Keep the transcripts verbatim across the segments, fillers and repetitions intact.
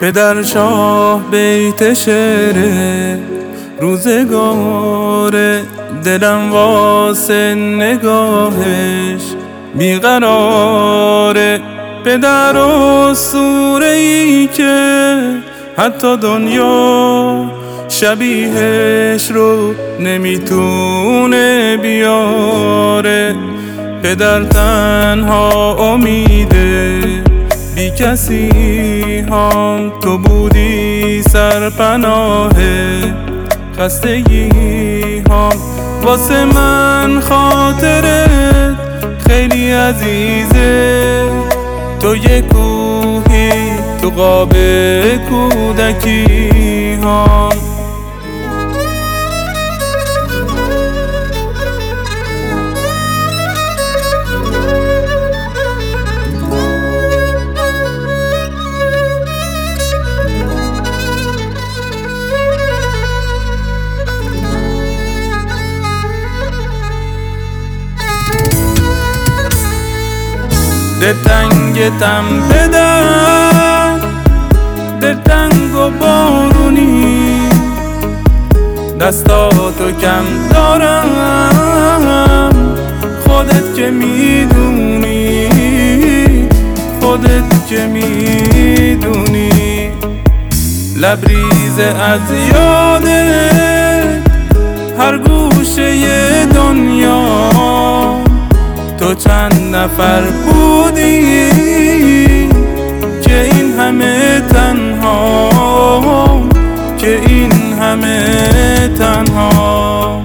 پدر شاه بیت شعر روزگاره، دلم واسه نگاهش بیقراره. پدر اسطوره‌ای که حتی دنیا شبیهش رو نمیتونه بیاره. پدر تنها امیده بی کسی هم، تو بودی سرپناه خستگی هم. واسه من خاطرت خیلی عزیزه، تو یه کوهی تو قاب کودکی هم. دلتنگتم پدر، دلتنگ و بارونی، دستاتو کم دارم، خودت که میدونی، خودت که میدونی. لبریز از یادت هر گوشه دنیا، تو چند نفر بودی که این همه تنها، که این همه تنها.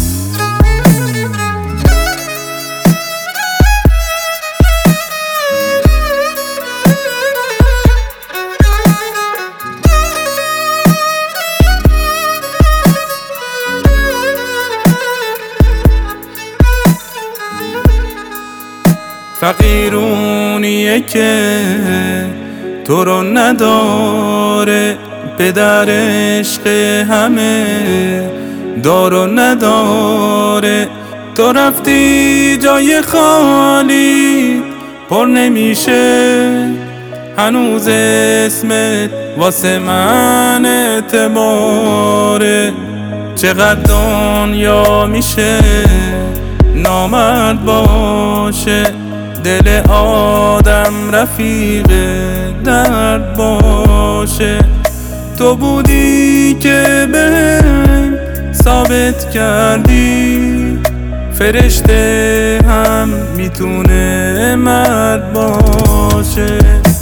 فقیرونیه که تو رو نداره، پدر عشق همه دار و نداره. تو رفتی جای خالی پر نمیشه، هنوز اسمت واسه من اعتباره. چقدر دنیا میشه نامرد باشه، دل آدم رفیق درد باشه. تو بودی که بهم ثابت کردی فرشته هم میتونه مرد باشه.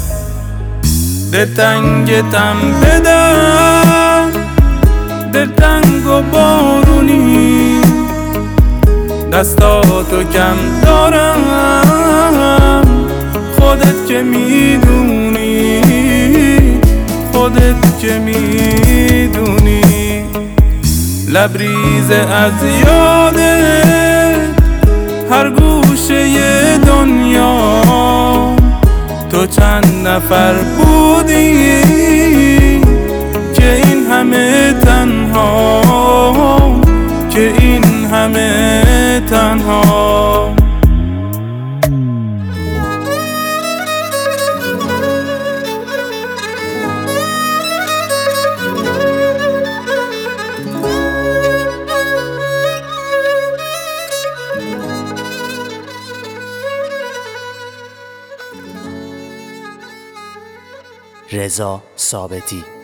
دلتنگتم پدر، دلتنگ و بارونی، دستاتو کم دارم، خودت که میدونی، خودت که میدونی. لبریز از یادت هر گوشه دنیا، تو چند نفر بودی که این همه تنها، که این همه تنها. رضا ثابتی.